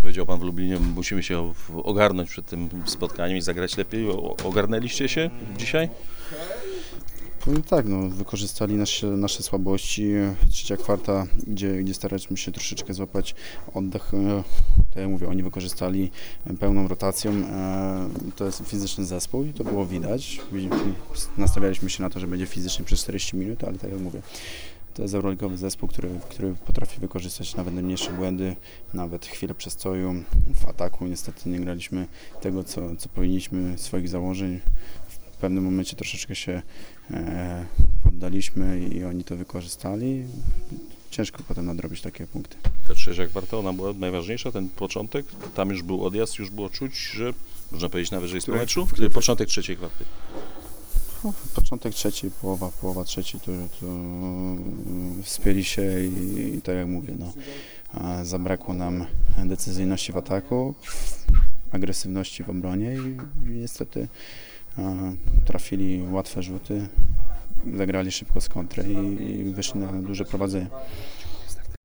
Powiedział pan w Lublinie, musimy się ogarnąć przed tym spotkaniem i zagrać lepiej. Ogarnęliście się dzisiaj? Powiem tak, wykorzystali nasze słabości. Trzecia kwarta, gdzie staraliśmy się troszeczkę złapać oddech. Tak jak mówię, oni wykorzystali pełną rotacją. To jest fizyczny zespół i to było widać. Nastawialiśmy się na to, że będzie fizycznie przez 40 minut, ale tak jak mówię, to jest euroligowy zespół, który potrafi wykorzystać nawet najmniejsze błędy, nawet chwilę przestoju w ataku. Niestety nie graliśmy tego, co powinniśmy, swoich założeń. W pewnym momencie troszeczkę się poddaliśmy i oni to wykorzystali. Ciężko potem nadrobić takie punkty. Ta trzecia kwarta, ona była najważniejsza, ten początek, tam już był odjazd, już było czuć, że można powiedzieć nawet, że jest po meczu. Początek trzeciej kwarty. Początek trzeciej, połowa trzeciej to wspięli się i tak jak mówię, zabrakło nam decyzyjności w ataku, agresywności w obronie i niestety trafili łatwe rzuty, zagrali szybko z kontry i wyszli na duże prowadzenie.